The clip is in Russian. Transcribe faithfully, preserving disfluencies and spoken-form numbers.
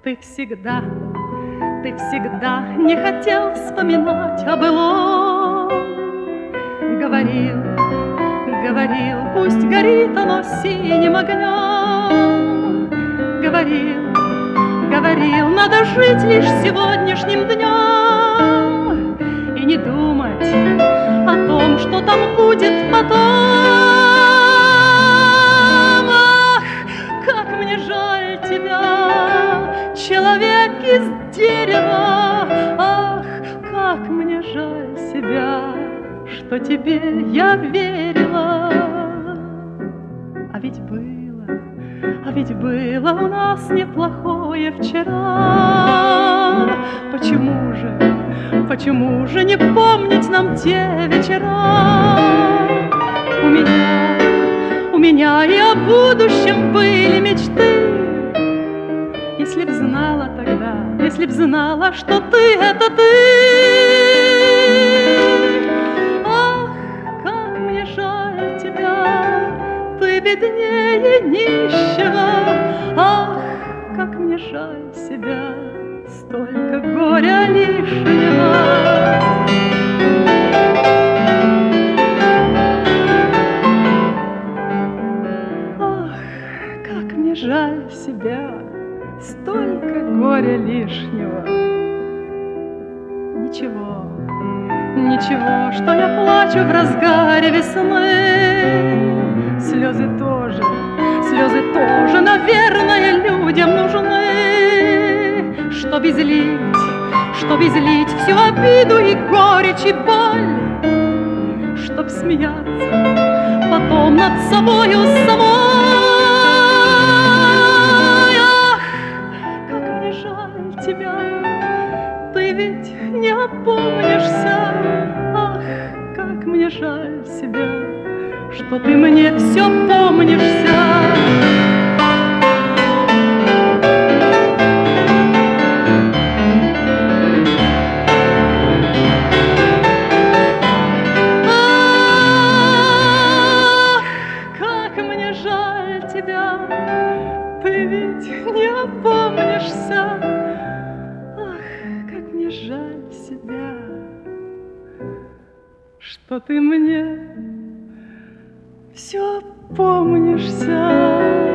Ты всегда, ты всегда не хотел вспоминать о былом. Говорил, говорил, пусть горит оно синим огнем. Говорил, говорил, надо жить лишь сегодняшним днем и не думать о том, что там будет потом. Ах, как мне жаль тебя, человек из дерева. Ах, как мне жаль себя, что тебе я верила. А ведь было, а ведь было у нас неплохое вчера. Почему же, почему же не помнить нам те вечера? У меня, у меня и о будущем были мечты. Если б знала тогда, если б знала, что ты — это ты. Ах, как мне жаль тебя, ты беднее нищего. Ах, как мне жаль себя, столько горя лишнего. Ах, как мне жаль себя, столько горя лишнего. Ничего, ничего, что я плачу в разгаре весны. Слезы тоже, слезы тоже, наверное, людям нужны, чтоб излить, чтоб излить всю обиду и горечь и боль, чтоб смеяться потом над собою самой. Ах, как мне жаль тебя, ты ведь не опомнишься. Ах, как мне жаль себя, что ты мне все помнишься. Ах, как мне жаль тебя, ты ведь не опомнишься. Ах, как мне жаль себя, что ты мне все помнишься.